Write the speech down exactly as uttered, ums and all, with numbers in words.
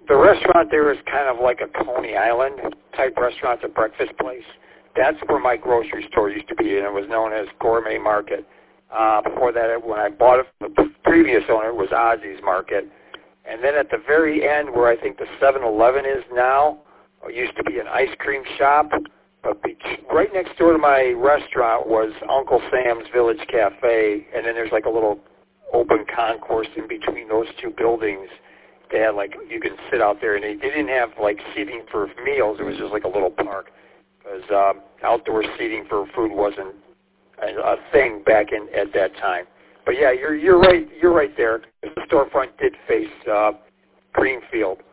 the restaurant there is kind of like a Coney Island type restaurant, a breakfast place. That's where my grocery store used to be, and it was known as Gourmet Market. Uh, before that, when I bought it from the previous owner, it was Ozzy's Market. And then at the very end, where I think the seven eleven is now, it used to be an ice cream shop. But be- right next door to my restaurant was Uncle Sam's Village Cafe, and then there's like a little open concourse in between those two buildings. They had like, you can sit out there, and they, they didn't have like seating for meals. It was just like a little park, because um, outdoor seating for food wasn't a, a thing back in at that time. But yeah, you're you're right. You're right there. The storefront did face uh, Greenfield.